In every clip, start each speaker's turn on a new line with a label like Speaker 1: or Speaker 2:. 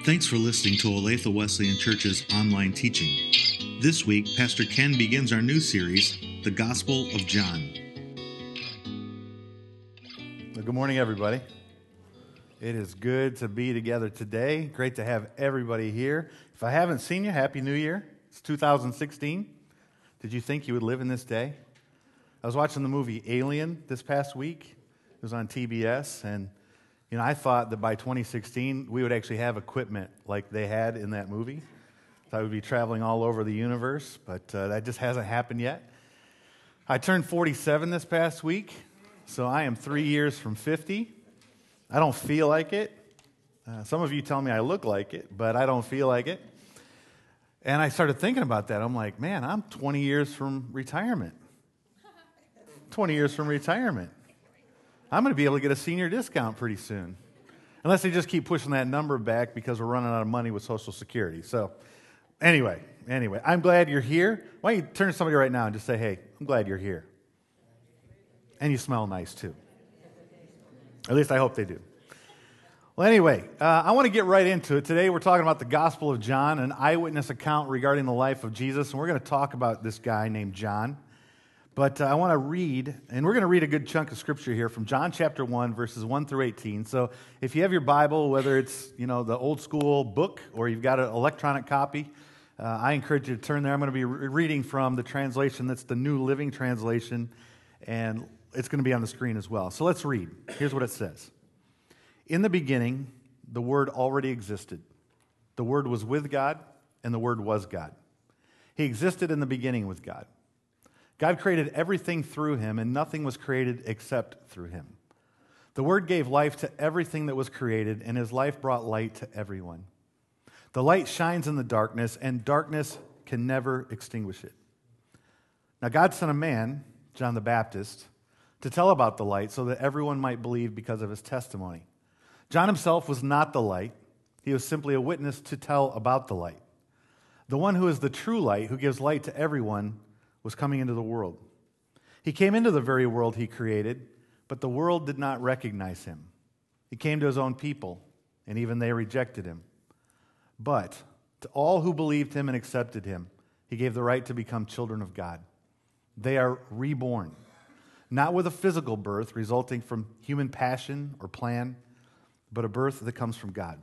Speaker 1: Thanks for listening to Olathe Wesleyan Church's online teaching. This week, Pastor Ken begins our new series, The Gospel of John.
Speaker 2: Well, good morning, everybody. It is good to be together today. Great to have everybody here. If I haven't seen you, Happy New Year. It's 2016. Did you think you would live in this day? I was watching the movie Alien this past week. It was on TBS, and I thought that by 2016, we would actually have equipment like they had in that movie. Thought we'd be traveling all over the universe, but that just hasn't happened yet. I turned 47 this past week, so I am 3 years from 50. I don't feel like it. Some of you tell me I look like it, but I don't feel like it. And I started thinking about that. I'm like, man, I'm 20 years from retirement. 20 years from retirement. I'm going to be able to get a senior discount pretty soon. Unless they just keep pushing that number back because we're running out of money with Social Security. So anyway, I'm glad you're here. Why don't you turn to somebody right now and just say, hey, I'm glad you're here. And you smell nice too. At least I hope they do. Well, anyway, I want to get right into it. Today we're talking about the Gospel of John, an eyewitness account regarding the life of Jesus. And we're going to talk about this guy named John. But I want to read, and we're going to read a good chunk of Scripture here from John chapter 1, verses 1 through 18. So if you have your Bible, whether it's the old school book or you've got an electronic copy, I encourage you to turn there. I'm going to be reading from the translation that's the New Living Translation, and it's going to be on the screen as well. So let's read. Here's what it says. In the beginning, the Word already existed. The Word was with God, and the Word was God. He existed in the beginning with God. God created everything through him, and nothing was created except through him. The Word gave life to everything that was created, and his life brought light to everyone. The light shines in the darkness, and darkness can never extinguish it. Now God sent a man, John the Baptist, to tell about the light so that everyone might believe because of his testimony. John himself was not the light. He was simply a witness to tell about the light. The one who is the true light, who gives light to everyone, was coming into the world. He came into the very world he created, but the world did not recognize him. He came to his own people, and even they rejected him. But to all who believed him and accepted him, he gave the right to become children of God. They are reborn, not with a physical birth resulting from human passion or plan, but a birth that comes from God.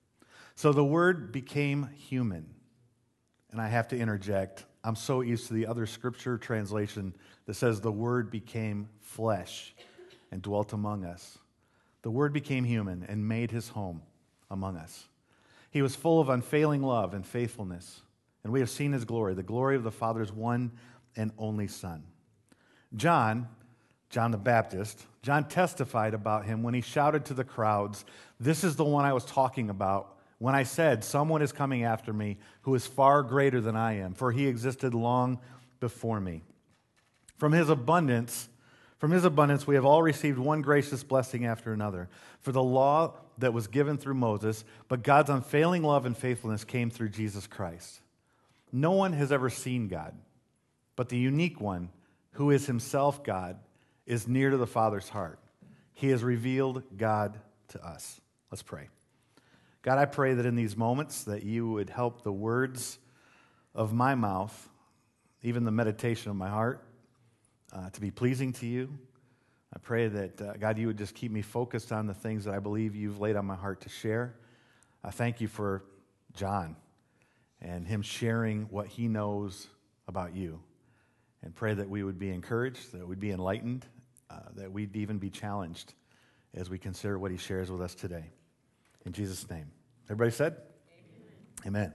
Speaker 2: So the Word became human. And I have to interject, I'm so used to the other scripture translation that says the Word became flesh and dwelt among us. The Word became human and made his home among us. He was full of unfailing love and faithfulness, and we have seen his glory, the glory of the Father's one and only Son. John the Baptist, John testified about him when he shouted to the crowds, "This is the one I was talking about when I said, 'Someone is coming after me who is far greater than I am, for he existed long before me.'" From his abundance we have all received one gracious blessing after another. For the law that was given through Moses, but God's unfailing love and faithfulness came through Jesus Christ. No one has ever seen God, but the unique one, who is himself God, is near to the Father's heart. He has revealed God to us. Let's pray. God, I pray that in these moments that you would help the words of my mouth, even the meditation of my heart, to be pleasing to you. I pray that, God, you would just keep me focused on the things that I believe you've laid on my heart to share. I thank you for John and him sharing what he knows about you. And pray that we would be encouraged, that we'd be enlightened, that we'd even be challenged as we consider what he shares with us today. In Jesus' name. Everybody said? Amen.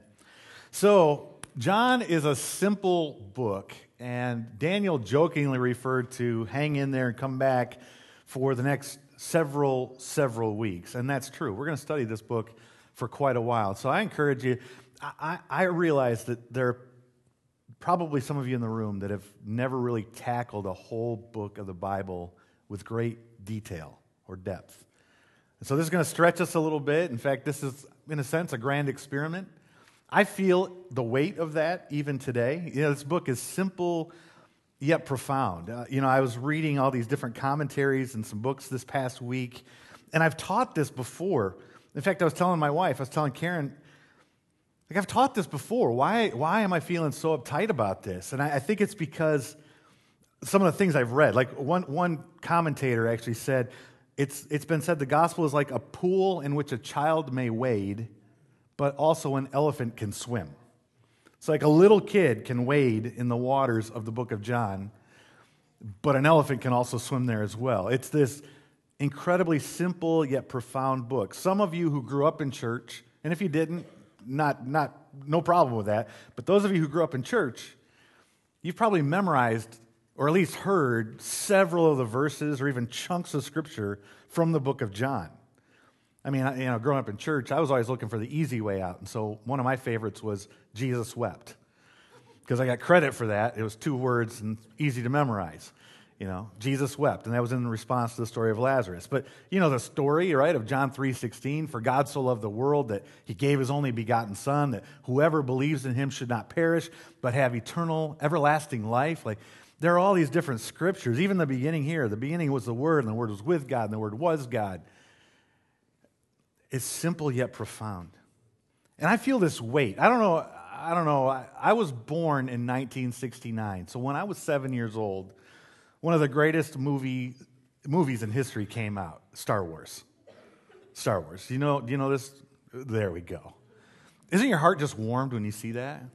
Speaker 2: So, John is a simple book, and Daniel jokingly referred to hang in there and come back for the next several weeks, and that's true. We're going to study this book for quite a while. So I encourage you, I realize that there are probably some of you in the room that have never really tackled a whole book of the Bible with great detail or depth. And so this is going to stretch us a little bit. In fact, this is, in a sense, a grand experiment. I feel the weight of that even today. This book is simple yet profound. I was reading all these different commentaries and some books this past week, and I've taught this before. In fact, I was telling Karen, like, I've taught this before. Why am I feeling so uptight about this? And I think it's because some of the things I've read. Like one commentator actually said, it's been said the gospel is like a pool in which a child may wade, but also an elephant can swim. It's like a little kid can wade in the waters of the book of John, but an elephant can also swim there as well. It's this incredibly simple yet profound book. Some of you who grew up in church, and if you didn't, no problem with that, but those of you who grew up in church, you've probably memorized or at least heard several of the verses or even chunks of Scripture from the book of John. I mean, growing up in church, I was always looking for the easy way out, and so one of my favorites was Jesus wept, because I got credit for that. It was 2 words and easy to memorize. Jesus wept, and that was in response to the story of Lazarus. But the story, right, of John 3:16, for God so loved the world that he gave his only begotten Son, that whoever believes in him should not perish, but have eternal, everlasting life. Like, there are all these different scriptures. Even the beginning here, the beginning was the Word, and the Word was with God, and the Word was God. It's simple yet profound. And I feel this weight. I don't know. I was born in 1969, so when I was 7 years old, one of the greatest movies in history came out, Star Wars. Star Wars. Do you know this? There we go. Isn't your heart just warmed when you see that?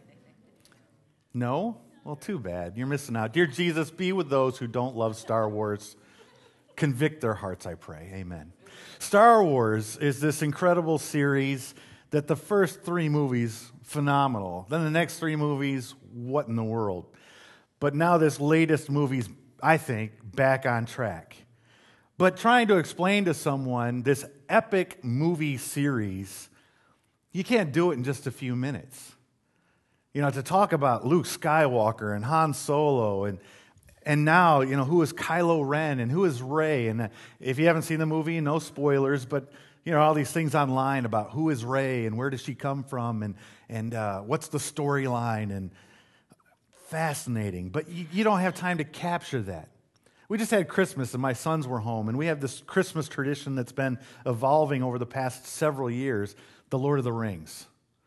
Speaker 2: No? Well, too bad. You're missing out. Dear Jesus, be with those who don't love Star Wars. Convict their hearts, I pray. Amen. Star Wars is this incredible series that the first 3 movies, phenomenal. Then the next 3 movies, what in the world? But now this latest movie's, I think, back on track. But trying to explain to someone this epic movie series, you can't do it in just a few minutes. To talk about Luke Skywalker and Han Solo and now, who is Kylo Ren and who is Rey. And if you haven't seen the movie, no spoilers, but, all these things online about who is Rey and where does she come from and what's the storyline, and fascinating. But you don't have time to capture that. We just had Christmas and my sons were home, and we have this Christmas tradition that's been evolving over the past several years, the Lord of the Rings.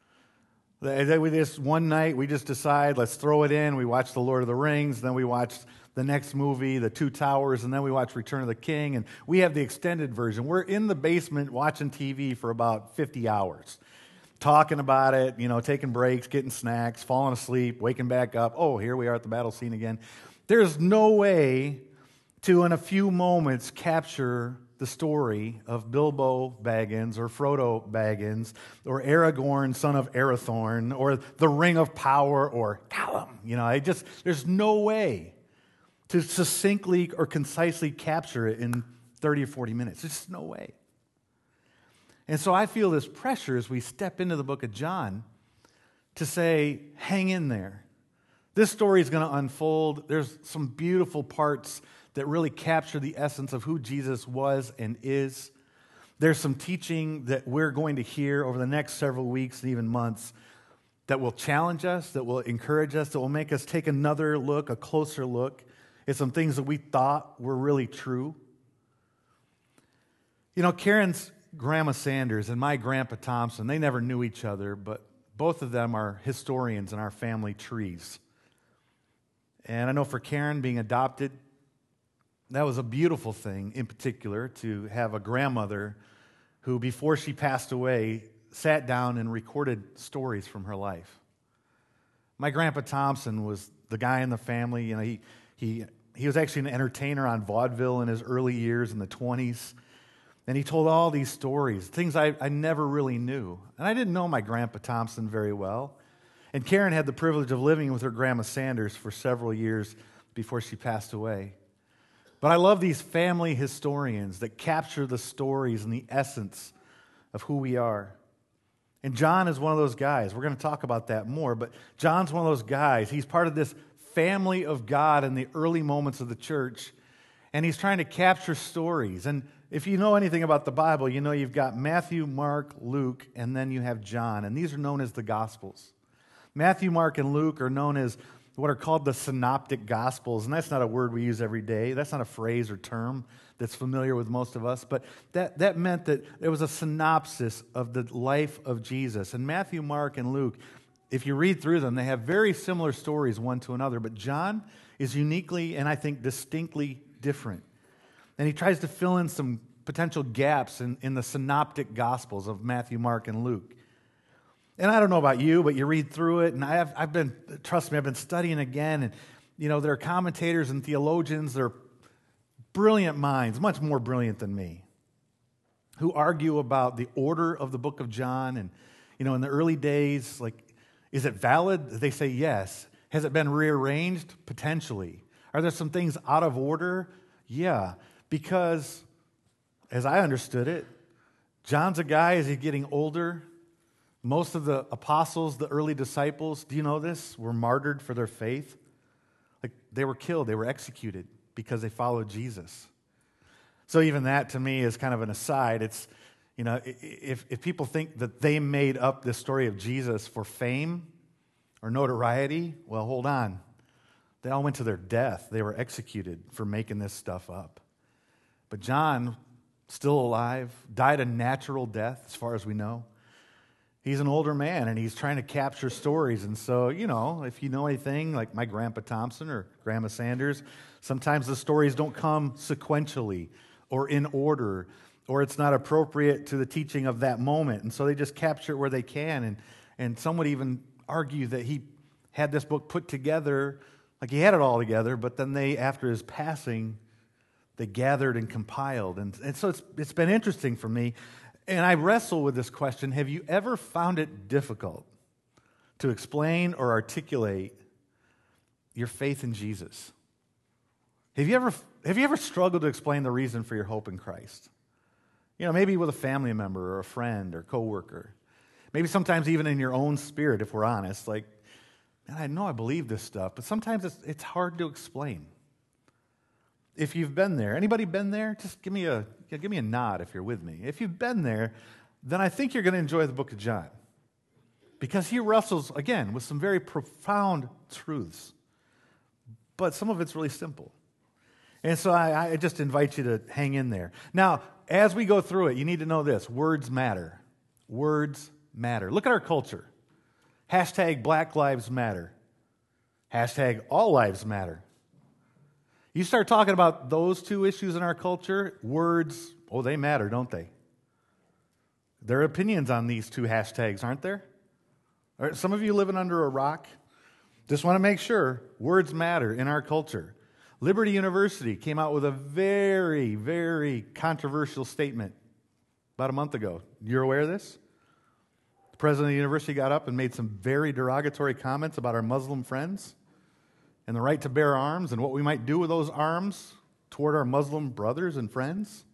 Speaker 2: One night, we just decide, let's throw it in. We watch The Lord of the Rings, then we watch the next movie, The Two Towers, and then we watch Return of the King, and we have the extended version. We're in the basement watching TV for about 50 hours, talking about it, taking breaks, getting snacks, falling asleep, waking back up. Oh, here we are at the battle scene again. There's no way to, in a few moments, capture the story of Bilbo Baggins or Frodo Baggins or Aragorn, son of Arathorn, or the Ring of Power or Gollum. There's no way to succinctly or concisely capture it in 30 or 40 minutes. There's just no way. And so I feel this pressure as we step into the book of John to say, hang in there. This story is going to unfold. There's some beautiful parts that really capture the essence of who Jesus was and is. There's some teaching that we're going to hear over the next several weeks and even months that will challenge us, that will encourage us, that will make us take another look, a closer look at some things that we thought were really true. Karen's Grandma Sanders and my Grandpa Thompson, they never knew each other, but both of them are historians in our family trees. And I know for Karen, being adopted, that was a beautiful thing, in particular, to have a grandmother who, before she passed away, sat down and recorded stories from her life. My Grandpa Thompson was the guy in the family. He was actually an entertainer on vaudeville in his early years in the 20s. And he told all these stories, things I never really knew. And I didn't know my Grandpa Thompson very well. And Karen had the privilege of living with her Grandma Sanders for several years before she passed away. But I love these family historians that capture the stories and the essence of who we are. And John is one of those guys. We're going to talk about that more, but John's one of those guys. He's part of this family of God in the early moments of the church, and he's trying to capture stories. And if you know anything about the Bible, you know you've got Matthew, Mark, Luke, and then you have John, and these are known as the Gospels. Matthew, Mark, and Luke are known as what are called the synoptic gospels, and that's not a word we use every day. That's not a phrase or term. that's familiar with most of us. But that meant that there was a synopsis of the life of Jesus. And Matthew, Mark, and Luke, if you read through them, they have very similar stories one to another. But John is uniquely and I think distinctly different. And he tries to fill in some potential gaps in the synoptic gospels of Matthew, Mark, and Luke. And I don't know about you, but you read through it, and trust me, I've been studying again, and there are commentators and theologians, they're brilliant minds, much more brilliant than me, who argue about the order of the book of John. And, in the early days, is it valid? They say yes. Has it been rearranged? Potentially. Are there some things out of order? Yeah, because as I understood it, John's a guy, as he's getting older, most of the apostles, the early disciples, do you know this, were martyred for their faith. They were killed, they were executed because they followed Jesus. So even that to me is kind of an aside. It's, if people think that they made up this story of Jesus for fame or notoriety, well, hold on. They all went to their death. They were executed for making this stuff up. But John, still alive, died a natural death as far as we know. He's an older man, and he's trying to capture stories. And so, if you know anything, like my Grandpa Thompson or Grandma Sanders, sometimes the stories don't come sequentially or in order, or it's not appropriate to the teaching of that moment. And so they just capture it where they can. And some would even argue that he had this book put together, like he had it all together, but then after his passing, they gathered and compiled. And so it's been interesting for me. And I wrestle with this question: have you ever found it difficult to explain or articulate your faith in Jesus? Have you ever struggled to explain the reason for your hope in Christ? Maybe with a family member or a friend or coworker. Maybe sometimes even in your own spirit, if we're honest. Man, I know I believe this stuff, but sometimes it's hard to explain. If you've been there, anybody been there? Just give me a nod if you're with me. If you've been there, then I think you're going to enjoy the book of John, because he wrestles, again, with some very profound truths, but some of it's really simple. And so I just invite you to hang in there. Now, as we go through it, you need to know this: words matter. Words matter. Look at our culture. Hashtag Black Lives Matter. Hashtag All Lives Matter. You start talking about those two issues in our culture, words, they matter, don't they? There are opinions on these two hashtags, aren't there? Are some of you living under a rock? Just want to make sure words matter in our culture. Liberty University came out with a very, very controversial statement about a month ago. You're aware of this? The president of the university got up and made some very derogatory comments about our Muslim friends and the right to bear arms and what we might do with those arms toward our Muslim brothers and friends.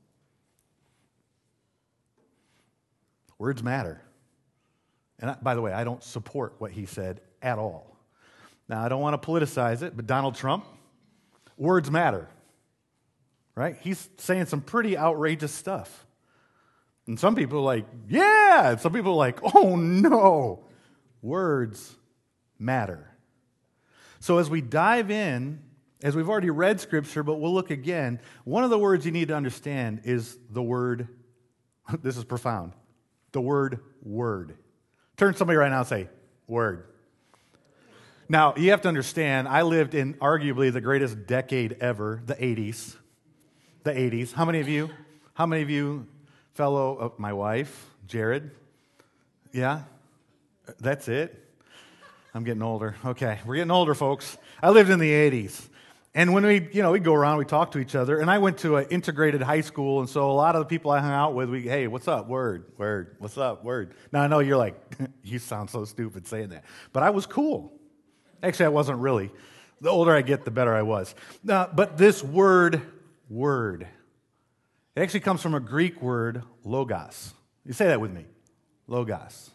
Speaker 2: Words matter. And by the way, I don't support what he said at all. Now, I don't want to politicize it, but Donald Trump, words matter, right? He's saying some pretty outrageous stuff. And some people are like, yeah! And some people are like, oh no! Words matter. So as we dive in, as we've already read Scripture, but we'll look again, one of the words you need to understand is the word, this is profound, the word word. Turn to somebody right now and say, word. Now, you have to understand, I lived in arguably the greatest decade ever, the 80s. The 80s. How many of you, fellow, my wife, Jared? Yeah? That's it? I'm getting older. Okay, we're getting older, folks. I lived in the 80s. And when we'd go around, we talk to each other. And I went to an integrated high school, and so a lot of the people I hung out with, hey, what's up, word, what's up, word. Now, I know you're like, you sound so stupid saying that. But I was cool. Actually, I wasn't really. The older I get, the better I was. But this word, it actually comes from a Greek word, logos. You say that with me. Logos.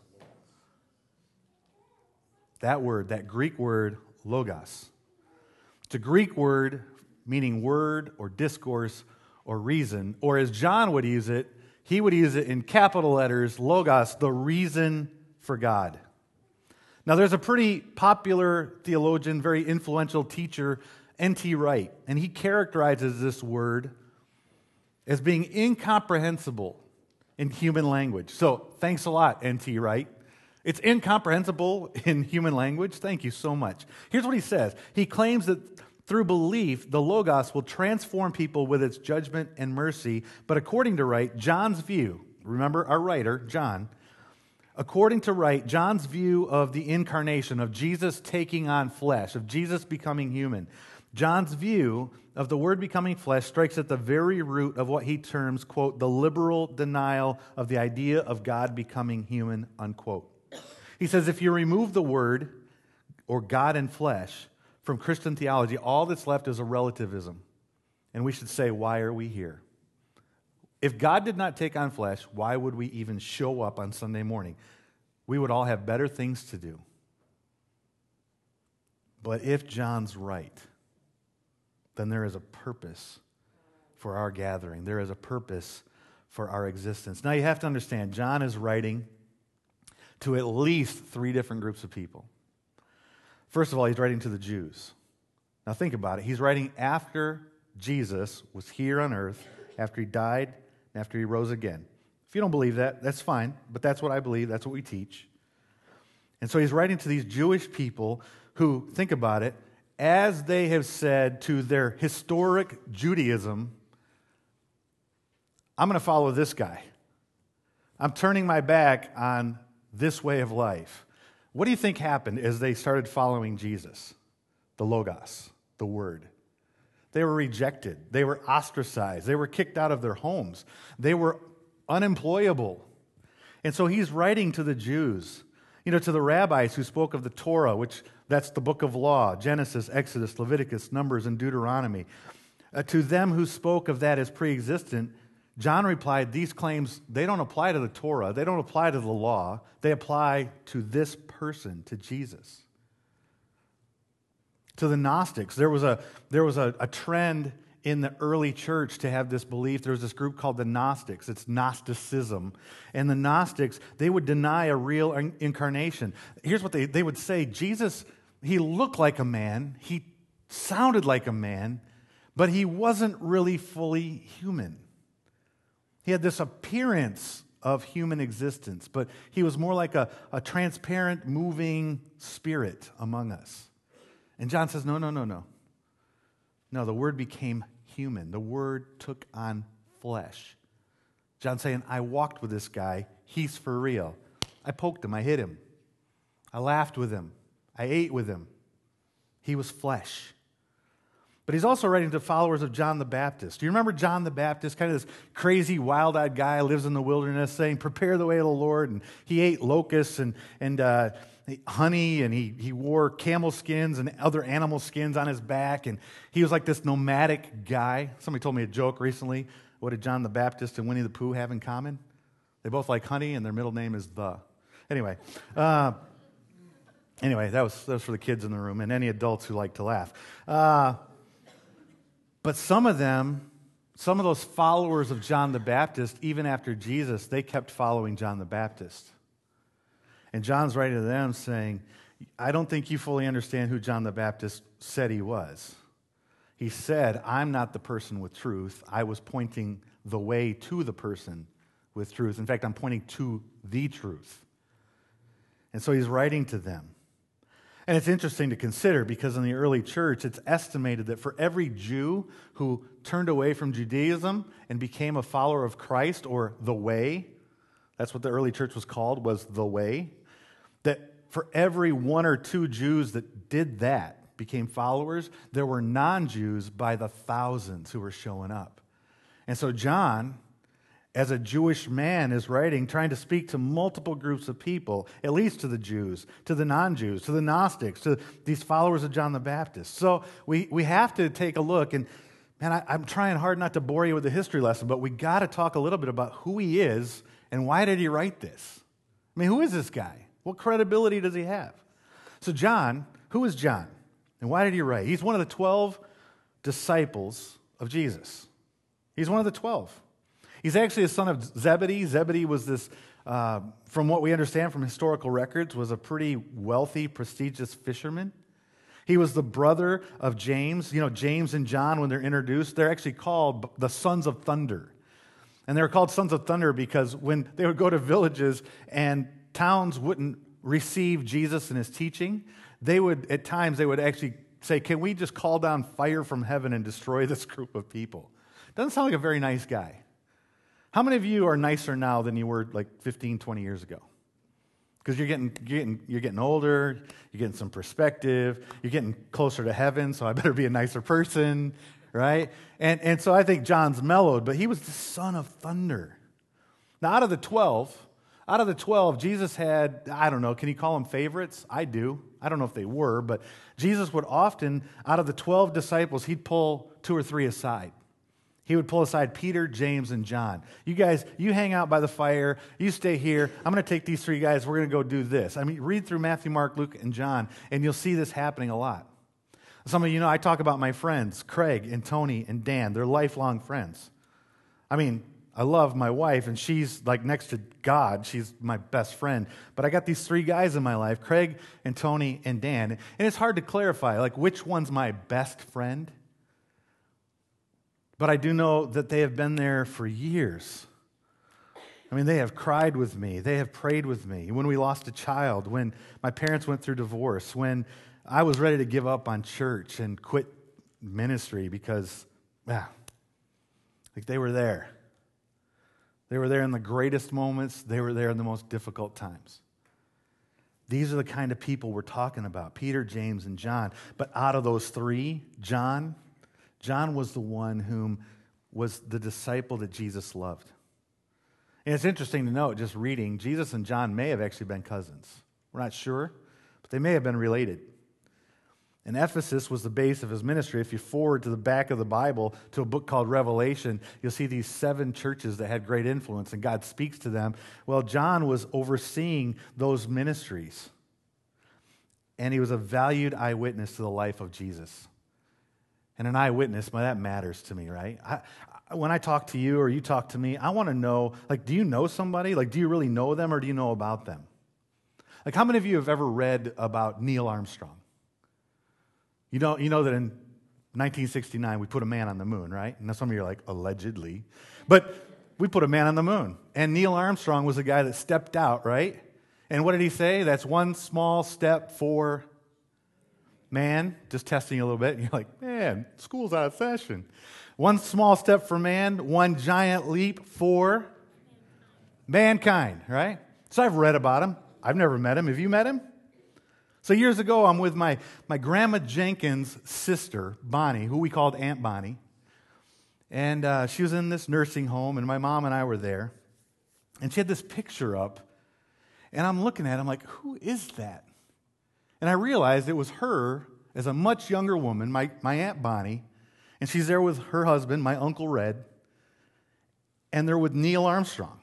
Speaker 2: That word, that Greek word, logos. It's a Greek word meaning word or discourse or reason. Or as John would use it, he would use it in capital letters, logos, the reason for God. Now, there's a pretty popular theologian, very influential teacher, N.T. Wright, and he characterizes this word as being incomprehensible in human language. So thanks a lot, N.T. Wright. It's incomprehensible in human language. Thank you so much. Here's what he says. He claims that through belief, the Logos will transform people with its judgment and mercy. But according to Wright, John's view, remember our writer, John, according to Wright, John's view of the incarnation, of Jesus taking on flesh, of Jesus becoming human, John's view of the Word becoming flesh strikes at the very root of what he terms, quote, the liberal denial of the idea of God becoming human, unquote. He says if you remove the Word, or God in flesh, from Christian theology, all that's left is a relativism. And we should say, why are we here? If God did not take on flesh, why would we even show up on Sunday morning? We would all have better things to do. But if John's right, then there is a purpose for our gathering. There is a purpose for our existence. Now you have to understand, John is writing to at least 3 different groups of people. First of all, he's writing to the Jews. Now think about it. He's writing after Jesus was here on earth, after he died, and after he rose again. If you don't believe that, that's fine, but that's what I believe. That's what we teach. And so he's writing to these Jewish people who, think about it, as they have said to their historic Judaism, I'm going to follow this guy. I'm turning my back on this way of life. What do you think happened as they started following Jesus? The Logos, the Word. They were rejected. They were ostracized. They were kicked out of their homes. They were unemployable. And so he's writing to the Jews, to the rabbis who spoke of the Torah, which that's the book of law, Genesis, Exodus, Leviticus, Numbers, and Deuteronomy. To them who spoke of that as pre-existent, John replied, these claims, they don't apply to the Torah. They don't apply to the law. They apply to this person, to Jesus. To the Gnostics, there was a trend in the early church to have this belief. There was this group called the Gnostics. It's Gnosticism. And the Gnostics, they would deny a real incarnation. Here's what they would say. Jesus, he looked like a man. He sounded like a man, but he wasn't really fully human. He had this appearance of human existence, but he was more like a transparent, moving spirit among us. And John says, no. No, the Word became human. The Word took on flesh. John's saying, I walked with this guy. He's for real. I poked him. I hit him. I laughed with him. I ate with him. He was flesh. But he's also writing to followers of John the Baptist. Do you remember John the Baptist, kind of this crazy, wild-eyed guy who lives in the wilderness saying, prepare the way of the Lord? And he ate locusts and honey, and he wore camel skins and other animal skins on his back, and he was like this nomadic guy. Somebody told me a joke recently. What did John the Baptist and Winnie the Pooh have in common? They both like honey, and their middle name is the. Anyway, that was for the kids in the room and any adults who like to laugh. But some of those followers of John the Baptist, even after Jesus, they kept following John the Baptist. And John's writing to them saying, I don't think you fully understand who John the Baptist said he was. He said, I'm not the person with truth. I was pointing the way to the person with truth. In fact, I'm pointing to the truth. And so he's writing to them. And it's interesting to consider because in the early church, it's estimated that for every Jew who turned away from Judaism and became a follower of Christ, or the way, that's what the early church was called, was the way, that for every 1 or 2 Jews that did that, became followers, there were non-Jews by the thousands who were showing up. And so John, as a Jewish man, is writing, trying to speak to multiple groups of people, at least to the Jews, to the non-Jews, to the Gnostics, to these followers of John the Baptist. So we have to take a look, and man, I'm trying hard not to bore you with the history lesson, but we got to talk a little bit about who he is and why did he write this? I mean, who is this guy? What credibility does he have? So John, who is John? And why did he write? He's one of the 12 disciples of Jesus. He's one of the 12. He's actually a son of Zebedee. Zebedee was this, from what we understand from historical records, was a pretty wealthy, prestigious fisherman. He was the brother of James. You know, James and John, when they're introduced, they're actually called the sons of thunder. And they were called sons of thunder because when they would go to villages and towns wouldn't receive Jesus and his teaching, at times they would actually say, can we just call down fire from heaven and destroy this group of people? Doesn't sound like a very nice guy. How many of you are nicer now than you were like 15, 20 years ago? Because you're getting older, you're getting some perspective, you're getting closer to heaven, so I better be a nicer person, right? And so I think John's mellowed, but he was the son of thunder. Now, out of the 12, Jesus had, I don't know, can you call them favorites? I do. I don't know if they were, but Jesus would often, out of the 12 disciples, he'd pull 2 or 3 aside. He would pull aside Peter, James, and John. You guys, you hang out by the fire. You stay here. I'm going to take these 3 guys. We're going to go do this. I mean, read through Matthew, Mark, Luke, and John, and you'll see this happening a lot. Some of you know I talk about my friends, Craig and Tony and Dan. They're lifelong friends. I mean, I love my wife, and she's like next to God. She's my best friend. But I got these 3 guys in my life, Craig and Tony and Dan. And it's hard to clarify, like, which one's my best friend? But I do know that they have been there for years. I mean, they have cried with me. They have prayed with me. When we lost a child, when my parents went through divorce, when I was ready to give up on church and quit ministry because, like they were there. They were there in the greatest moments. They were there in the most difficult times. These are the kind of people we're talking about, Peter, James, and John. But out of those 3, John was the one whom was the disciple that Jesus loved. And it's interesting to note, just reading, Jesus and John may have actually been cousins. We're not sure, but they may have been related. And Ephesus was the base of his ministry. If you forward to the back of the Bible to a book called Revelation, you'll see these 7 churches that had great influence, and God speaks to them. Well, John was overseeing those ministries, and he was a valued eyewitness to the life of Jesus. And an eyewitness, well, that matters to me, right? When I talk to you or you talk to me, I want to know, like, do you know somebody? Like, do you really know them or do you know about them? Like, how many of you have ever read about Neil Armstrong? You know that in 1969 we put a man on the moon, right? And some of you are like, allegedly. But we put a man on the moon. And Neil Armstrong was the guy that stepped out, right? And what did he say? That's one small step for man, just testing you a little bit, and you're like, man, school's out of session. One small step for man, one giant leap for mankind, right? So I've read about him. I've never met him. Have you met him? So years ago, I'm with my Grandma Jenkins' sister, Bonnie, who we called Aunt Bonnie. And she was in this nursing home, and my mom and I were there. And she had this picture up, and I'm looking at it, I'm like, who is that? And I realized it was her as a much younger woman, my Aunt Bonnie, and she's there with her husband, my Uncle Red, and they're with Neil Armstrong.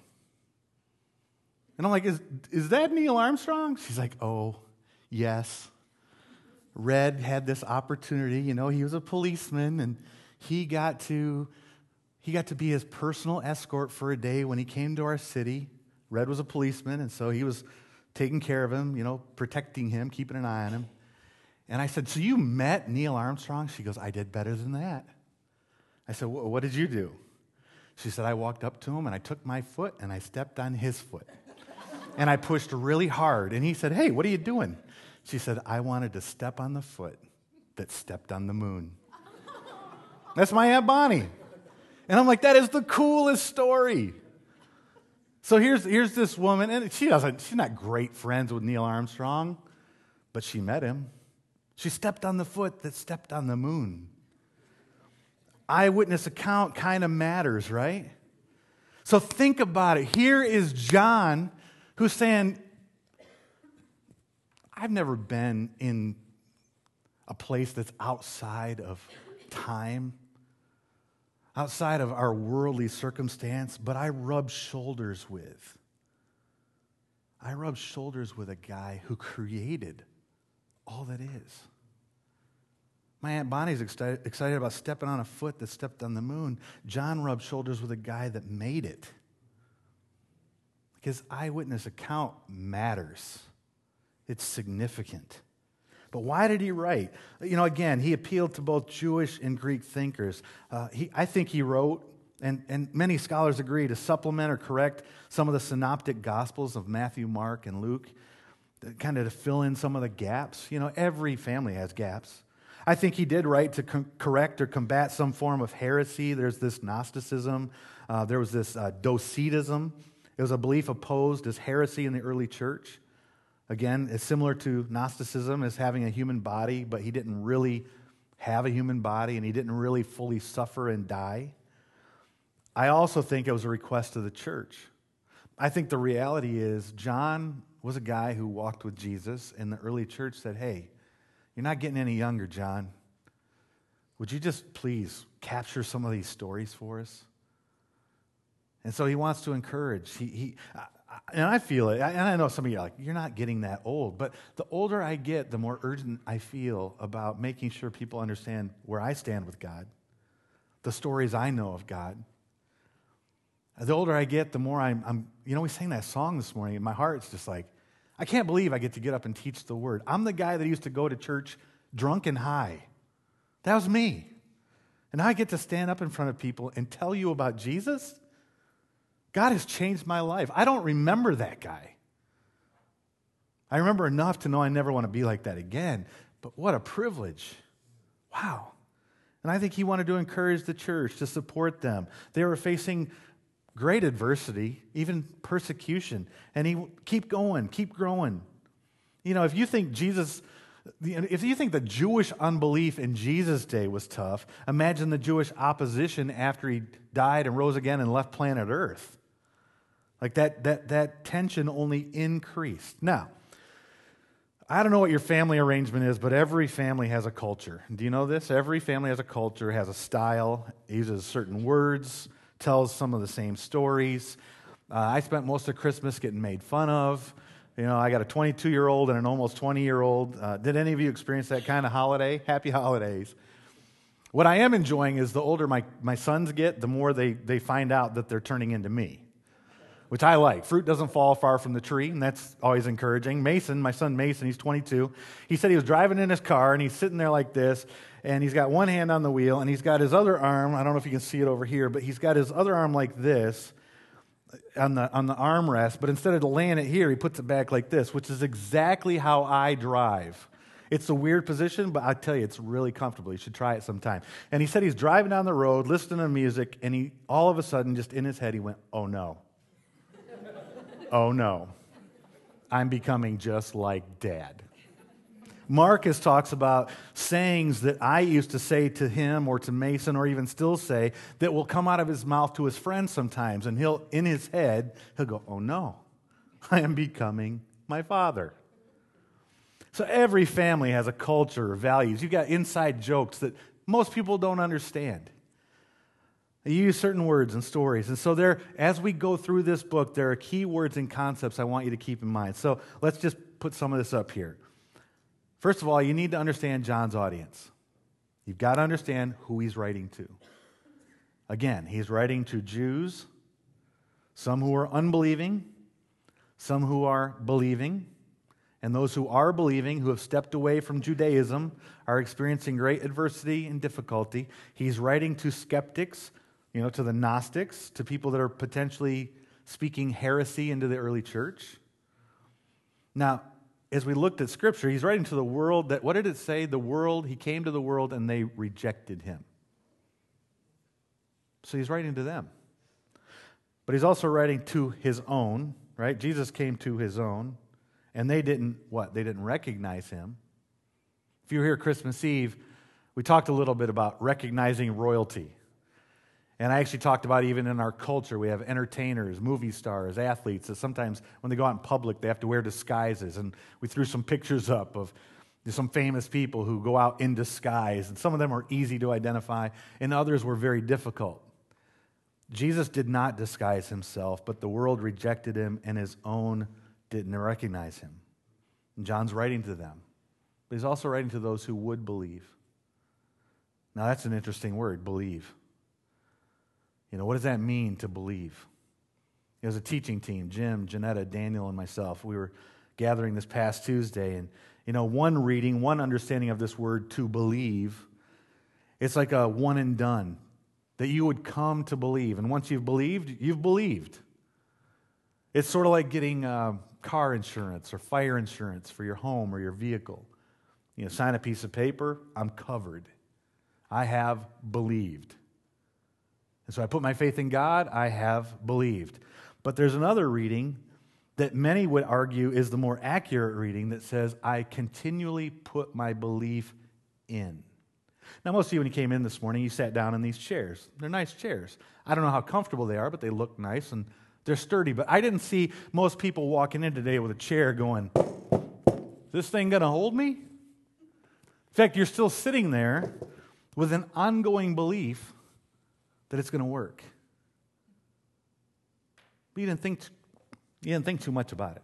Speaker 2: And I'm like, is that Neil Armstrong? She's like, oh, yes. Red had this opportunity, he was a policeman, and he got to be his personal escort for a day when he came to our city. Red was a policeman, and so he was taking care of him, protecting him, keeping an eye on him. And I said, so you met Neil Armstrong? She goes, I did better than that. I said, what did you do? She said, I walked up to him, and I took my foot, and I stepped on his foot. And I pushed really hard. And he said, hey, what are you doing? She said, I wanted to step on the foot that stepped on the moon. That's my Aunt Bonnie. And I'm like, that is the coolest story. So here's this woman, and she's not great friends with Neil Armstrong, but she met him. She stepped on the foot that stepped on the moon. Eyewitness account kind of matters, right? So think about it. Here is John who's saying, I've never been in a place that's outside of time, outside of our worldly circumstance, but I rub shoulders with a guy who created all that is. My Aunt Bonnie's excited about stepping on a foot that stepped on the moon. John rubbed shoulders with a guy that made it. His eyewitness account matters. It's significant. But why did he write? Again, he appealed to both Jewish and Greek thinkers. I think he wrote And many scholars agree to supplement or correct some of the synoptic gospels of Matthew, Mark, and Luke, kind of to fill in some of the gaps. Every family has gaps. I think he did right to correct or combat some form of heresy. There's this Gnosticism. There was this Docetism. It was a belief opposed as heresy in the early church. Again, it's similar to Gnosticism as having a human body, but he didn't really have a human body, and he didn't really fully suffer and die. I also think it was a request of the church. I think the reality is John was a guy who walked with Jesus, and the early church said, hey, you're not getting any younger, John. Would you just please capture some of these stories for us? And so he wants to encourage. And I feel it, and I know some of you are like, you're not getting that old, but the older I get, the more urgent I feel about making sure people understand where I stand with God, the stories I know of God. The older I get, the more I'm we sang that song this morning, and my heart's just like, I can't believe I get to get up and teach the Word. I'm the guy that used to go to church drunk and high. That was me. And now I get to stand up in front of people and tell you about Jesus. God has changed my life. I don't remember that guy. I remember enough to know I never want to be like that again. But what a privilege. Wow. And I think he wanted to encourage the church, to support them. They were facing great adversity, even persecution. And he keep going, keep growing. If you think the Jewish unbelief in Jesus' day was tough, imagine the Jewish opposition after he died and rose again and left planet Earth. Like that tension only increased. Now, I don't know what your family arrangement is, but every family has a culture. Do you know this? Every family has a culture, has a style, uses certain words, tells some of the same stories. I spent most of Christmas getting made fun of. I got a 22-year-old and an almost 20-year-old. Did any of you experience that kind of holiday? Happy holidays. What I am enjoying is the older my sons get, the more they find out that they're turning into me, which I like. Fruit doesn't fall far from the tree, and that's always encouraging. Mason, my son Mason, he's 22. He said he was driving in his car, and he's sitting there like this, and he's got one hand on the wheel, and he's got his other arm, I don't know if you can see it over here, but he's got his other arm like this on the armrest, but instead of laying it here, he puts it back like this, which is exactly how I drive. It's a weird position, but I tell you, it's really comfortable. You should try it sometime. And he said he's driving down the road, listening to music, and he all of a sudden, just in his head, he went, oh no. Oh no, I'm becoming just like Dad. Marcus talks about sayings that I used to say to him or to Mason or even still say that will come out of his mouth to his friends sometimes. And in his head, he'll go, oh no, I am becoming my father. So every family has a culture or values. You've got inside jokes that most people don't understand. They use certain words and stories. And so as we go through this book, there are key words and concepts I want you to keep in mind. So let's just put some of this up here. First of all, you need to understand John's audience. You've got to understand who he's writing to. Again, he's writing to Jews, some who are unbelieving, some who are believing, and those who are believing, who have stepped away from Judaism, are experiencing great adversity and difficulty. He's writing to skeptics, to the Gnostics, to people that are potentially speaking heresy into the early church. Now, as we looked at Scripture, he's writing to the world what did it say? He came to the world and they rejected him. So he's writing to them. But he's also writing to his own, right? Jesus came to his own, and they didn't, what? They didn't recognize him. If you were here Christmas Eve, we talked a little bit about recognizing royalty. And I actually talked about even in our culture, we have entertainers, movie stars, athletes that sometimes when they go out in public, they have to wear disguises. And we threw some pictures up of some famous people who go out in disguise. And some of them are easy to identify, and others were very difficult. Jesus did not disguise himself, but the world rejected him, and his own didn't recognize him. And John's writing to them. But he's also writing to those who would believe. Now that's an interesting word, believe. What does that mean to believe? As a teaching team, Jim, Janetta, Daniel, and myself, we were gathering this past Tuesday, and one understanding of this word, to believe, it's like a one and done. that you would come to believe. And once you've believed, you've believed. It's sort of like getting car insurance or fire insurance for your home or your vehicle. You know, sign a piece of paper, I'm covered. I have believed. And so I put my faith in God, I have believed. But there's another reading that many would argue is the more accurate reading that says, I continually put my belief in. Now, most of you, when you came in this morning, you sat down in these chairs. They're nice chairs. I don't know how comfortable they are, but they look nice and they're sturdy. But I didn't see most people walking in today with a chair going, is this thing going to hold me? In fact, you're still sitting there with an ongoing belief that it's going to work. But you didn't think too much about it.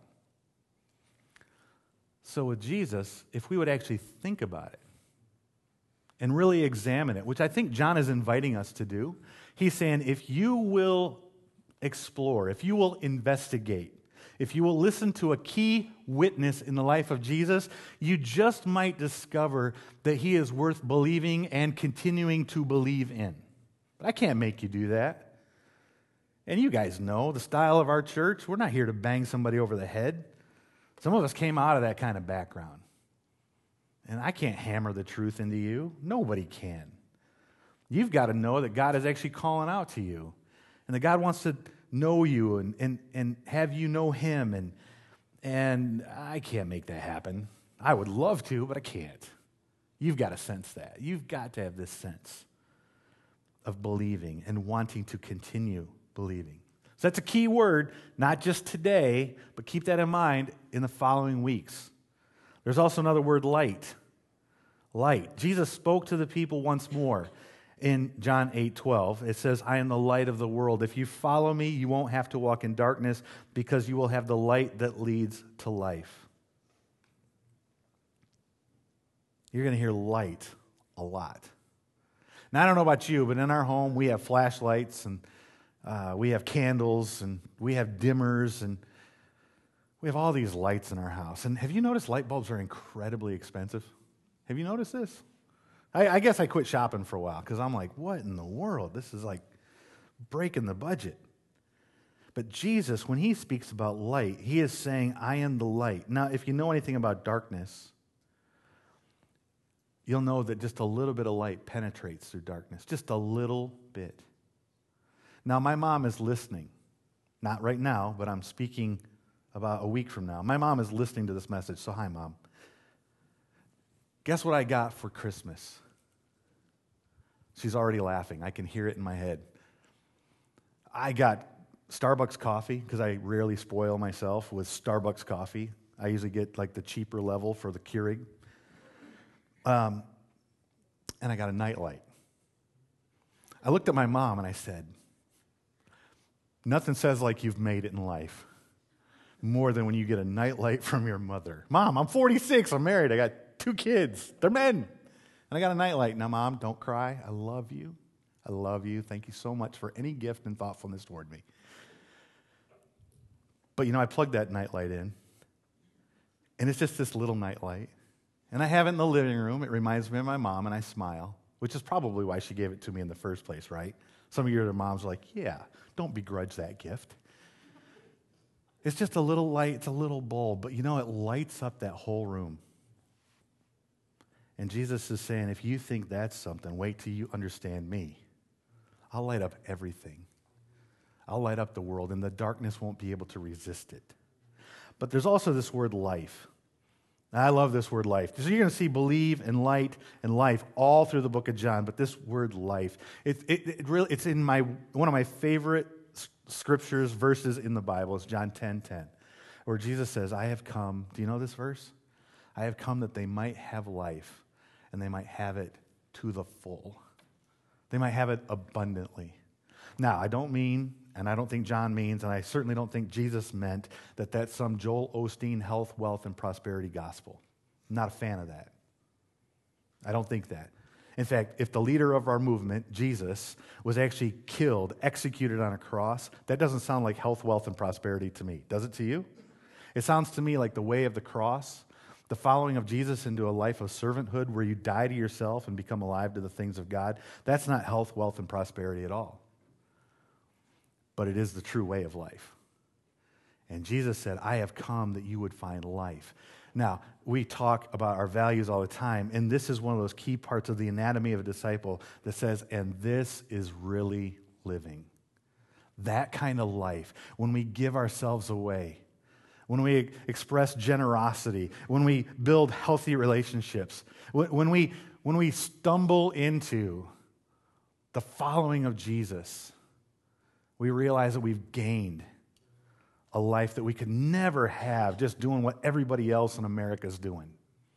Speaker 2: So with Jesus, if we would actually think about it and really examine it, which I think John is inviting us to do, he's saying if you will explore, if you will investigate, if you will listen to a key witness in the life of Jesus, you just might discover that he is worth believing and continuing to believe in. But I can't make you do that. And you guys know the style of our church. We're not here to bang somebody over the head. Some of us came out of that kind of background. And I can't hammer the truth into you. Nobody can. You've got to know that God is actually calling out to you. And that God wants to know you and have you know him. And I can't make that happen. I would love to, but I can't. You've got to sense that. You've got to have this sense of believing and wanting to continue believing. So that's a key word, not just today, but keep that in mind in the following weeks. There's also another word, light. Light. Jesus spoke to the people once more in John 8:12. It says, I am the light of the world. If you follow me, you won't have to walk in darkness because you will have the light that leads to life. You're going to hear light a lot. Now, I don't know about you, but in our home, we have flashlights and we have candles and we have dimmers and we have all these lights in our house. And have you noticed light bulbs are incredibly expensive? Have you noticed this? I guess I quit shopping for a while because I'm like, what in the world? This is like breaking the budget. But Jesus, when he speaks about light, he is saying, I am the light. Now, if you know anything about darkness, you'll know that just a little bit of light penetrates through darkness, just a little bit. Now, my mom is listening. Not right now, but I'm speaking about a week from now. My mom is listening to this message, so hi, Mom. Guess what I got for Christmas? She's already laughing. I can hear it in my head. I got Starbucks coffee, because I rarely spoil myself with Starbucks coffee. I usually get like the cheaper level for the Keurig. And I got a nightlight. I looked at my mom and I said, nothing says like you've made it in life more than when you get a nightlight from your mother. Mom, I'm 46, I'm married, I got 2 kids, they're men, and I got a nightlight. Now, Mom, don't cry, I love you. I love you. Thank you so much for any gift and thoughtfulness toward me. But, I plugged that nightlight in, and it's just this little nightlight. And I have it in the living room. It reminds me of my mom, and I smile, which is probably why she gave it to me in the first place, right? Some of your moms are like, yeah, don't begrudge that gift. It's just a little light. It's a little bulb, but it lights up that whole room. And Jesus is saying, if you think that's something, wait till you understand me. I'll light up everything. I'll light up the world, and the darkness won't be able to resist it. But there's also this word life. I love this word life. So you're going to see believe and light and life all through the book of John, but this word life, it's in one of my favorite scriptures, verses in the Bible. It's John 10:10, where Jesus says, I have come, do you know this verse? I have come that they might have life, and they might have it to the full. They might have it abundantly. Now, I don't mean, and I don't think John means, and I certainly don't think Jesus meant that that's some Joel Osteen health, wealth, and prosperity gospel. I'm not a fan of that. I don't think that. In fact, if the leader of our movement, Jesus, was actually killed, executed on a cross, that doesn't sound like health, wealth, and prosperity to me. Does it to you? It sounds to me like the way of the cross the following of Jesus into a life of servanthood where you die to yourself and become alive to the things of God, that's not health, wealth, and prosperity at all. But it is the true way of life. And Jesus said, I have come that you would find life. Now, we talk about our values all the time, and this is one of those key parts of the anatomy of a disciple that says, and this is really living. That kind of life, when we give ourselves away, when we express generosity, when we build healthy relationships, when we stumble into the following of Jesus, we realize that we've gained a life that we could never have just doing what everybody else in America is doing.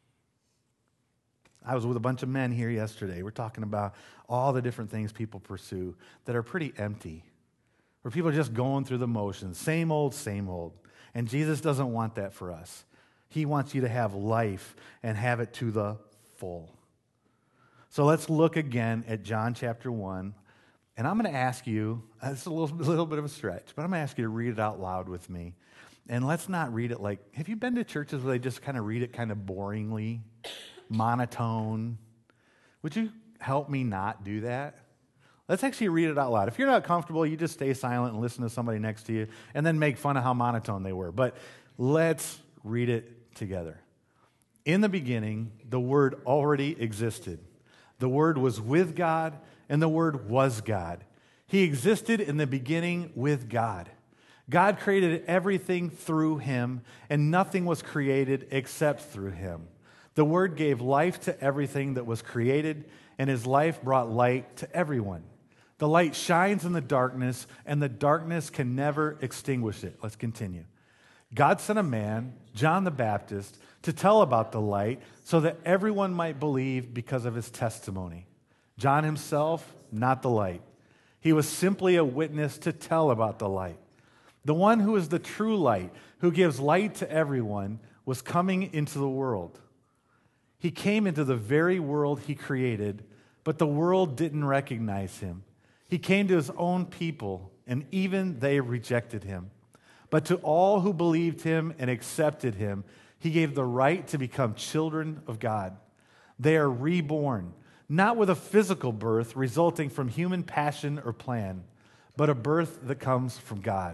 Speaker 2: I was with a bunch of men here yesterday. We're talking about all the different things people pursue that are pretty empty, where people are just going through the motions, same old, same old. And Jesus doesn't want that for us. He wants you to have life and have it to the full. So let's look again at John chapter 1. And I'm going to ask you, it's a little bit of a stretch, but I'm going to ask you to read it out loud with me. And let's not read it like, have you been to churches where they just kind of read it kind of boringly, monotone? Would you help me not do that? Let's actually read it out loud. If you're not comfortable, you just stay silent and listen to somebody next to you and then make fun of how monotone they were. But let's read it together. In the beginning, the Word already existed. The Word was with God, and the Word was God. He existed in the beginning with God. God created everything through Him, and nothing was created except through Him. The Word gave life to everything that was created, and His life brought light to everyone. The light shines in the darkness, and the darkness can never extinguish it. Let's continue. God sent a man, John the Baptist, to tell about the light so that everyone might believe because of his testimony. John himself, not the light. He was simply a witness to tell about the light. The one who is the true light, who gives light to everyone, was coming into the world. He came into the very world He created, but the world didn't recognize Him. He came to His own people, and even they rejected Him. But to all who believed Him and accepted Him, He gave the right to become children of God. They are reborn, not with a physical birth resulting from human passion or plan, but a birth that comes from God.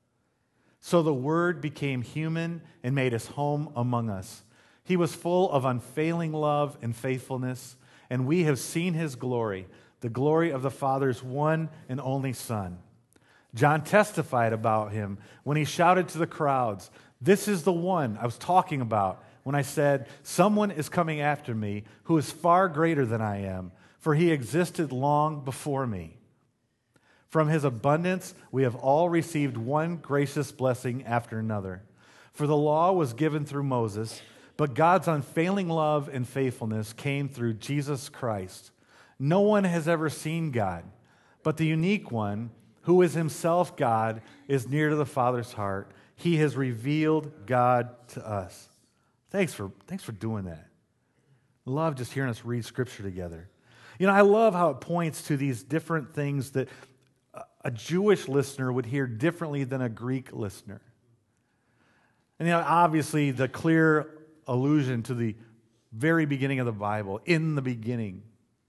Speaker 2: So the Word became human and made His home among us. He was full of unfailing love and faithfulness, and we have seen His glory, the glory of the Father's one and only Son. John testified about Him when he shouted to the crowds, "This is the one I was talking about when I said, 'Someone is coming after me who is far greater than I am, for He existed long before me.' From His abundance we have all received one gracious blessing after another. For the law was given through Moses, but God's unfailing love and faithfulness came through Jesus Christ. No one has ever seen God, but the unique one, who is Himself God, is near to the Father's heart. He has revealed God to us." Thanks for doing that. I love just hearing us read Scripture together. You know, I love how it points to these different things that a Jewish listener would hear differently than a Greek listener. And you know, obviously the clear allusion to the very beginning of the Bible, in the beginning,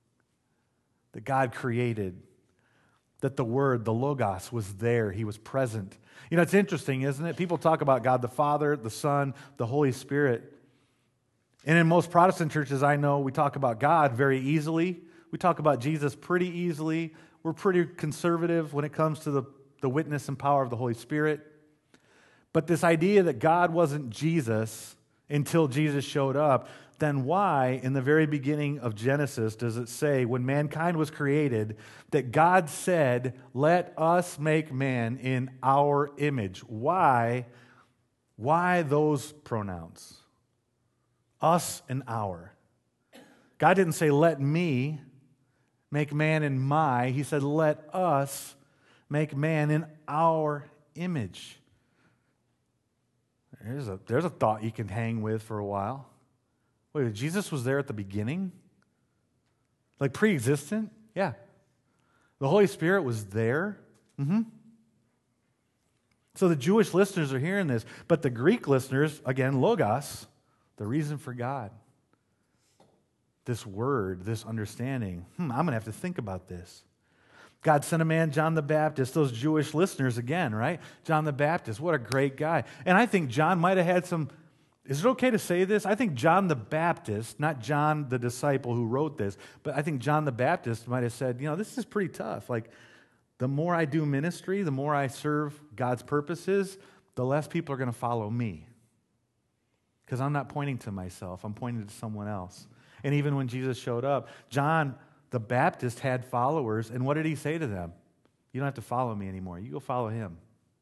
Speaker 2: that God created, that the Word, the Logos, was there. He was present. You know, it's interesting, isn't it? People talk about God the Father, the Son, the Holy Spirit. And in most Protestant churches I know, we talk about God very easily. We talk about Jesus pretty easily. We're pretty conservative when it comes to the witness and power of the Holy Spirit. But this idea that God wasn't Jesus until Jesus showed up, then why, in the very beginning of Genesis, does it say, when mankind was created, that God said, "Let us make man in our image"? Why those pronouns? Us and our. God didn't say, "Let me make man in my." He said, "Let us make man in our image." There's a thought you can hang with for a while. Wait, Jesus was there at the beginning? Like pre-existent? Yeah. The Holy Spirit was there? Mm-hmm. So the Jewish listeners are hearing this, but the Greek listeners, again, Logos, The reason for God. This word, this understanding. I'm going to have to think about this. God sent a man, John the Baptist, those Jewish listeners again, right? John the Baptist, what a great guy. And I think John might have had some, is it okay to say this? I think John the Baptist, not John the disciple who wrote this, but I think John the Baptist might have said, this is pretty tough. Like, the more I do ministry, the more I serve God's purposes, the less people are going to follow me. Because I'm not pointing to myself, I'm pointing to someone else. And even when Jesus showed up, John the Baptist had followers, and what did he say to them? You don't have to follow me anymore. You go follow him.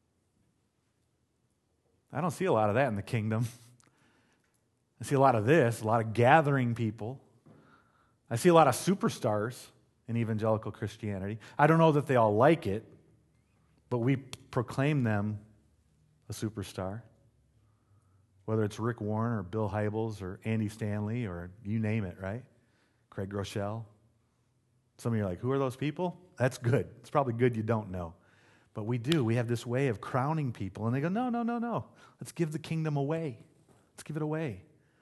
Speaker 2: I don't see a lot of that in the kingdom. I see a lot of this, a lot of gathering people. I see a lot of superstars in evangelical Christianity. I don't know that they all like it, but we proclaim them a superstar. Whether it's Rick Warren or Bill Hybels or Andy Stanley or you name it, right? Craig Groeschel. Some of you are like, who are those people? That's good. It's probably good you don't know. But we do. We have this way of crowning people. And they go, no, no, no, no. Let's give the kingdom away. Let's give it away.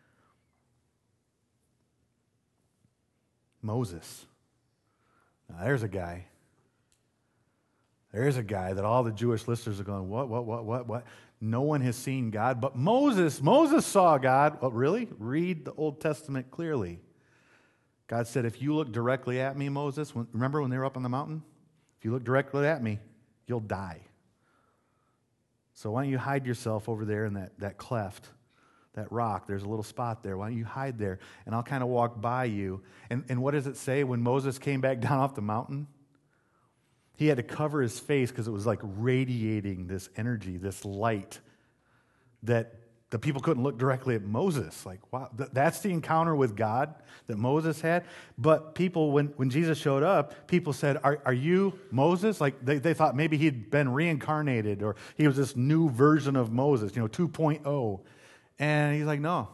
Speaker 2: Moses. Now, there's a guy. There's a guy that all the Jewish listeners are going, what? No one has seen God. But Moses saw God. Oh, really? Read the Old Testament clearly. God said, if you look directly at me, Moses, remember when they were up on the mountain? If you look directly at me, you'll die. So why don't you hide yourself over there in that cleft, that rock? There's a little spot there. Why don't you hide there? And I'll kind of walk by you. And what does it say when Moses came back down off the mountain? He had to cover his face because it was like radiating this energy, this light, that the people couldn't look directly at Moses. Like, wow, that's the encounter with God that Moses had. But people, when Jesus showed up, people said, are you Moses? Like, they thought maybe he'd been reincarnated or he was this new version of Moses, 2.0. And he's like, no,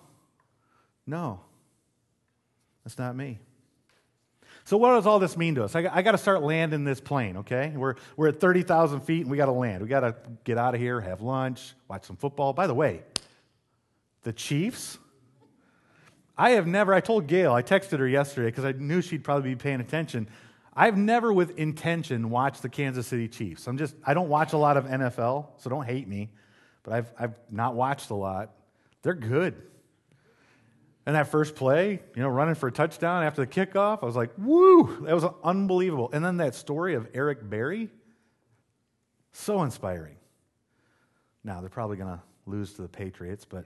Speaker 2: that's not me. So what does all this mean to us? I got to start landing this plane, okay? We're at 30,000 feet and we got to land. We got to get out of here, have lunch, watch some football. By the way, the Chiefs, I told Gail, I texted her yesterday because I knew she'd probably be paying attention. I've never with intention watched the Kansas City Chiefs. I don't watch a lot of NFL, so don't hate me, but I've not watched a lot. They're good. And that first play, running for a touchdown after the kickoff, I was like, woo, that was unbelievable. And then that story of Eric Berry, so inspiring. Now, they're probably going to lose to the Patriots, but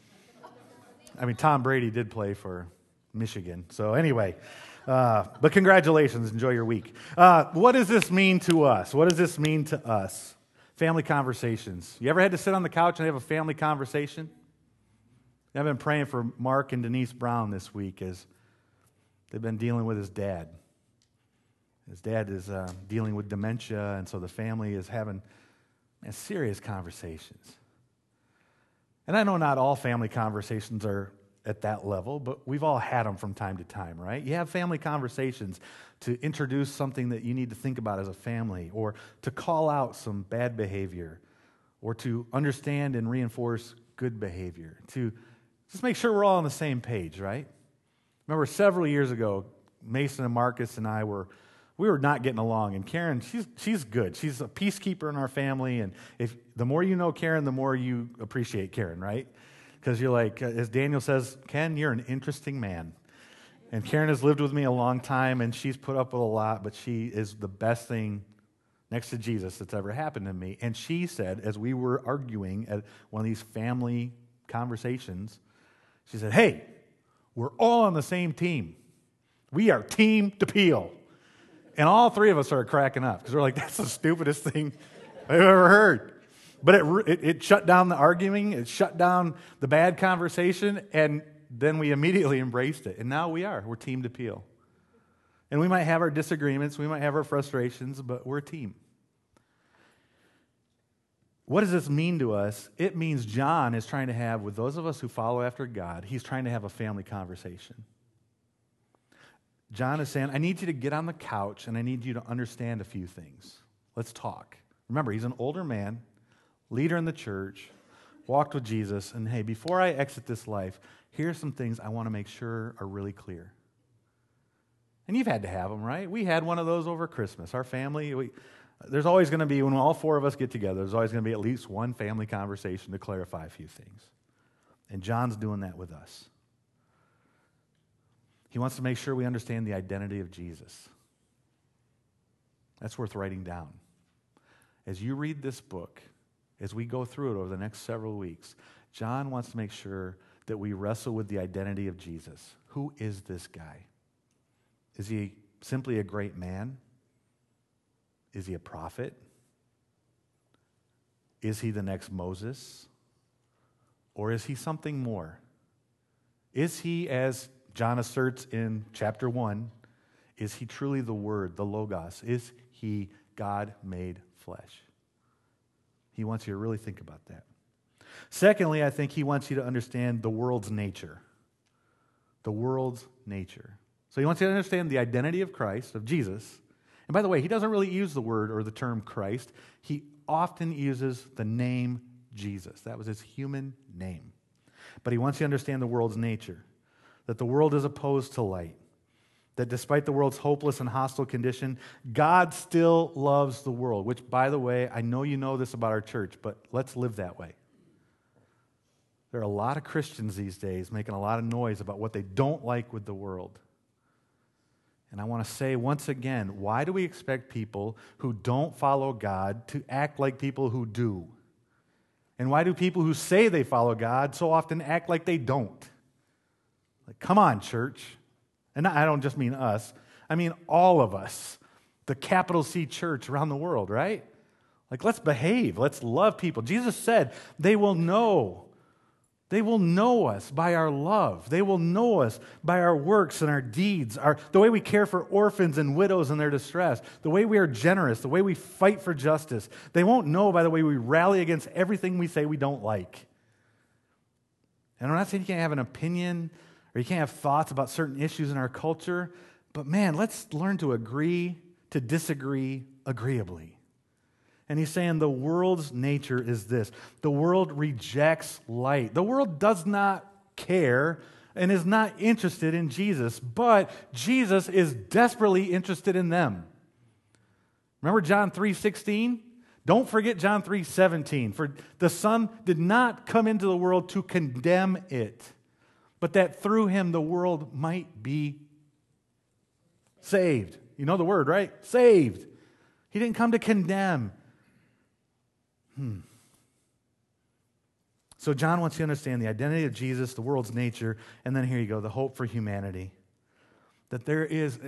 Speaker 2: Tom Brady did play for Michigan. So anyway, but congratulations. Enjoy your week. What does this mean to us? What does this mean to us? Family conversations. You ever had to sit on the couch and have a family conversation? I've been praying for Mark and Denise Brown this week as they've been dealing with his dad. His dad is dealing with dementia, and so the family is having serious conversations. And I know not all family conversations are at that level, but we've all had them from time to time, right? You have family conversations to introduce something that you need to think about as a family, or to call out some bad behavior, or to understand and reinforce good behavior, to just make sure we're all on the same page, right? Remember several years ago, Mason and Marcus and I were not getting along, and Karen, she's good. She's a peacekeeper in our family, and the more you know Karen, the more you appreciate Karen, right? Because you're like, as Daniel says, Ken, you're an interesting man. And Karen has lived with me a long time, and she's put up with a lot, but she is the best thing next to Jesus that's ever happened to me. And she said, as we were arguing at one of these family conversations, she said, hey, we're all on the same team. We are Team DePeel. And all three of us started cracking up because we're like, that's the stupidest thing I've ever heard. But it shut down the arguing, it shut down the bad conversation, and then we immediately embraced it. And now we're Team DePeel. And we might have our disagreements, we might have our frustrations, but we're a team. What does this mean to us? It means John is trying to have, with those of us who follow after God, he's trying to have a family conversation. John is saying, I need you to get on the couch and I need you to understand a few things. Let's talk. Remember, he's an older man, leader in the church. walked with Jesus, and hey, before I exit this life, here's some things I want to make sure are really clear. And you've had to have them, right? We had one of those over Christmas. Our family, there's always going to be, when all four of us get together, there's always going to be at least one family conversation to clarify a few things. And John's doing that with us. He wants to make sure we understand the identity of Jesus. That's worth writing down. As you read this book, as we go through it over the next several weeks, John wants to make sure that we wrestle with the identity of Jesus. Who is this guy? Is he simply a great man? Is he a prophet? Is he the next Moses? Or is he something more? Is he, as John asserts in chapter 1, is he truly the Word, the Logos? Is he God made flesh? He wants you to really think about that. Secondly, I think he wants you to understand the world's nature. The world's nature. So he wants you to understand the identity of Christ, of Jesus. And by the way, he doesn't really use the word or the term Christ. He often uses the name Jesus. That was his human name. But he wants you to understand the world's nature. That the world is opposed to light. That despite the world's hopeless and hostile condition, God still loves the world. Which, by the way, I know you know this about our church, but let's live that way. There are a lot of Christians these days making a lot of noise about what they don't like with the world. And I want to say once again, why do we expect people who don't follow God to act like people who do? And why do people who say they follow God so often act like they don't? Like, come on, church. And I don't just mean us. I mean all of us. The capital C church around the world, right? Like, let's behave. Let's love people. Jesus said they will know. They will know us by our love. They will know us by our works and our deeds, the way we care for orphans and widows in their distress, the way we are generous, the way we fight for justice. They won't know by the way we rally against everything we say we don't like. And I'm not saying you can't have an opinion or you can't have thoughts about certain issues in our culture, but man, let's learn to agree to disagree agreeably. And he's saying the world's nature is this. The world rejects light. The world does not care and is not interested in Jesus, but Jesus is desperately interested in them. Remember John 3:16? Don't forget John 3:17. For the Son did not come into the world to condemn it, but that through him the world might be saved. You know the word, right? Saved. He didn't come to condemn. So John wants you to understand the identity of Jesus, the world's nature, and then here you go, the hope for humanity. That there's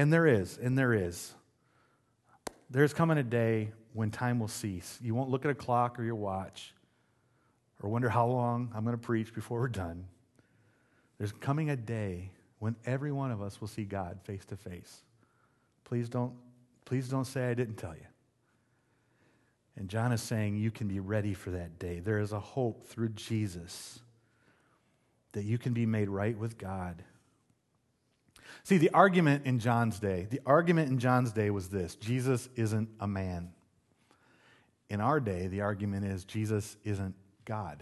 Speaker 2: coming a day when time will cease. You won't look at a clock or your watch or wonder how long I'm going to preach before we're done. There's coming a day when every one of us will see God face to face. Please don't say I didn't tell you. And John is saying you can be ready for that day. There is a hope through Jesus that you can be made right with God. See, the argument in John's day was this: Jesus isn't a man. In our day, the argument is Jesus isn't God.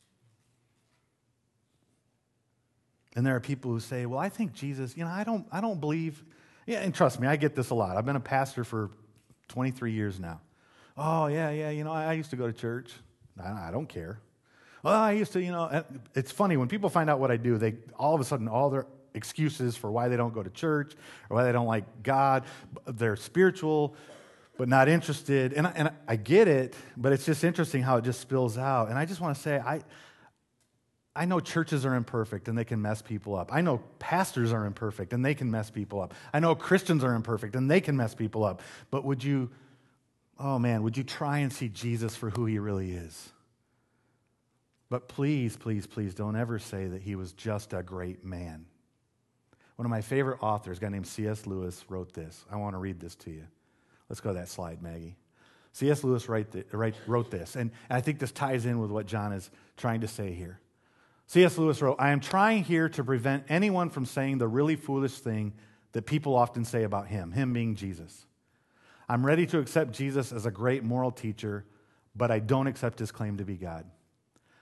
Speaker 2: And there are people who say, well, I think Jesus, I don't believe. Yeah, and trust me, I get this a lot. I've been a pastor for 23 years now. Oh, yeah, I used to go to church. I don't care. Well, I used to, it's funny, when people find out what I do, they all of a sudden, all their excuses for why they don't go to church or why they don't like God, they're spiritual but not interested. And I get it, but it's just interesting how it just spills out. And I just want to say, I know churches are imperfect and they can mess people up. I know pastors are imperfect and they can mess people up. I know Christians are imperfect and they can mess people up. But would you try and see Jesus for who he really is? But please, please, please don't ever say that he was just a great man. One of my favorite authors, a guy named C.S. Lewis, wrote this. I want to read this to you. Let's go to that slide, Maggie. C.S. Lewis wrote this, and I think this ties in with what John is trying to say here. C.S. Lewis wrote, I am trying here to prevent anyone from saying the really foolish thing that people often say about him being Jesus. I'm ready to accept Jesus as a great moral teacher, but I don't accept his claim to be God.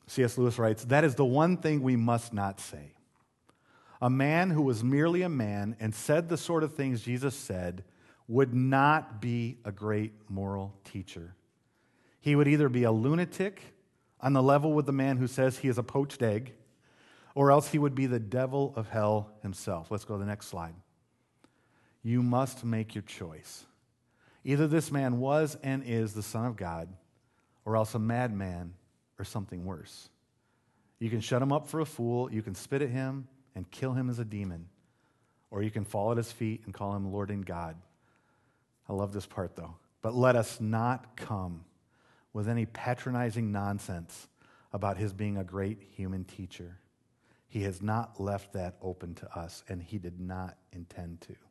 Speaker 2: C.S. Lewis writes, "That is the one thing we must not say. A man who was merely a man and said the sort of things Jesus said would not be a great moral teacher. He would either be a lunatic on the level with the man who says he is a poached egg, or else he would be the devil of hell himself." Let's go to the next slide. You must make your choice. Either this man was and is the Son of God, or else a madman or something worse. You can shut him up for a fool, you can spit at him and kill him as a demon, or you can fall at his feet and call him Lord and God. I love this part though. But let us not come with any patronizing nonsense about his being a great human teacher. He has not left that open to us, and he did not intend to.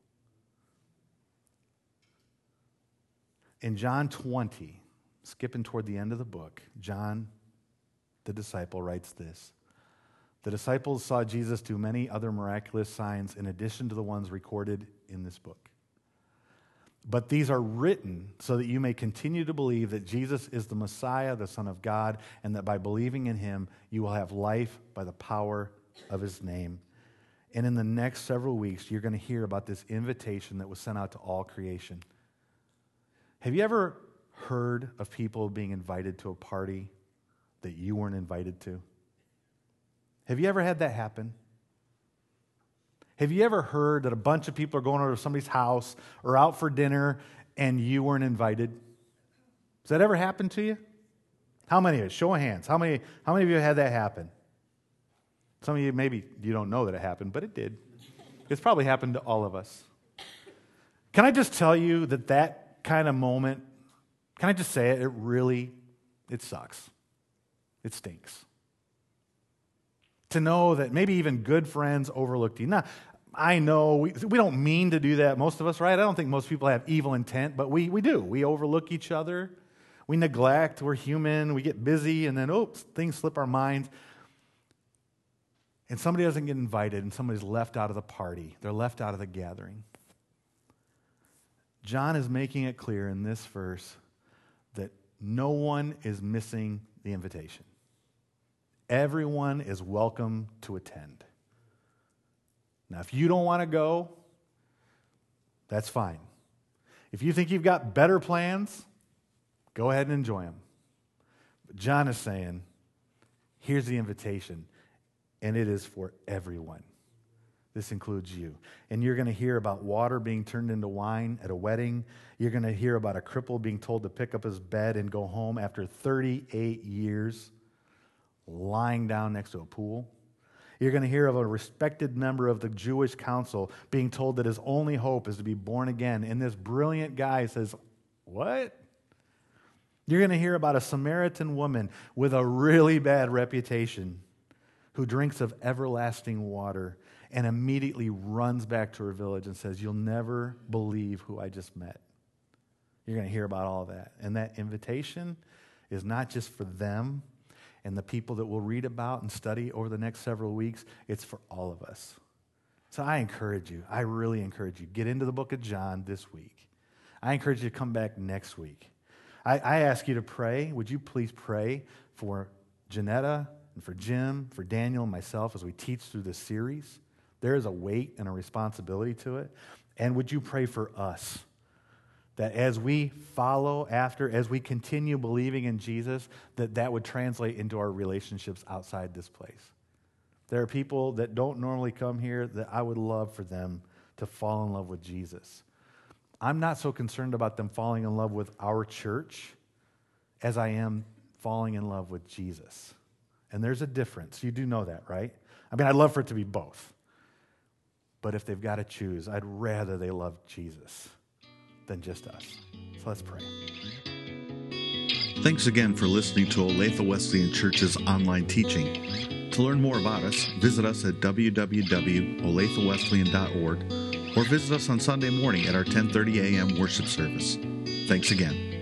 Speaker 2: In John 20, skipping toward the end of the book, John, the disciple, writes this. The disciples saw Jesus do many other miraculous signs in addition to the ones recorded in this book. But these are written so that you may continue to believe that Jesus is the Messiah, the Son of God, and that by believing in him, you will have life by the power of his name. And in the next several weeks, you're going to hear about this invitation that was sent out to all creation. Have you ever heard of people being invited to a party that you weren't invited to? Have you ever had that happen? Have you ever heard that a bunch of people are going over to somebody's house or out for dinner and you weren't invited? Has that ever happened to you? How many of you? Show of hands. How many of you had that happen? Some of you, maybe you don't know that it happened, but it did. It's probably happened to all of us. Can I just tell you that kind of moment, can I just say it? It sucks. It stinks. To know that maybe even good friends overlooked you. Now, I know we don't mean to do that, most of us, right? I don't think most people have evil intent, but we do. We overlook each other. We neglect. We're human. We get busy, and then, things slip our minds. And somebody doesn't get invited, and somebody's left out of the party. They're left out of the gathering. John is making it clear in this verse that no one is missing the invitation. Everyone is welcome to attend. Now, if you don't want to go, that's fine. If you think you've got better plans, go ahead and enjoy them. But John is saying, here's the invitation, and it is for everyone. This includes you. And you're going to hear about water being turned into wine at a wedding. You're going to hear about a cripple being told to pick up his bed and go home after 38 years lying down next to a pool. You're going to hear of a respected member of the Jewish council being told that his only hope is to be born again. And this brilliant guy says, "What?" You're going to hear about a Samaritan woman with a really bad reputation who drinks of everlasting water and immediately runs back to her village and says, "You'll never believe who I just met." You're going to hear about all that. And that invitation is not just for them and the people that we'll read about and study over the next several weeks. It's for all of us. So I really encourage you, get into the book of John this week. I encourage you to come back next week. I ask you to pray. Would you please pray for Janetta and for Jim, for Daniel and myself as we teach through this series? There is a weight and a responsibility to it. And would you pray for us that as we follow after, as we continue believing in Jesus, that would translate into our relationships outside this place? There are people that don't normally come here that I would love for them to fall in love with Jesus. I'm not so concerned about them falling in love with our church as I am falling in love with Jesus. And there's a difference. You do know that, right? I mean, I'd love for it to be both. But if they've got to choose, I'd rather they love Jesus than just us. So let's pray.
Speaker 1: Thanks again for listening to Olathe Wesleyan Church's online teaching. To learn more about us, visit us at www.olathewesleyan.org or visit us on Sunday morning at our 10:30 a.m. worship service. Thanks again.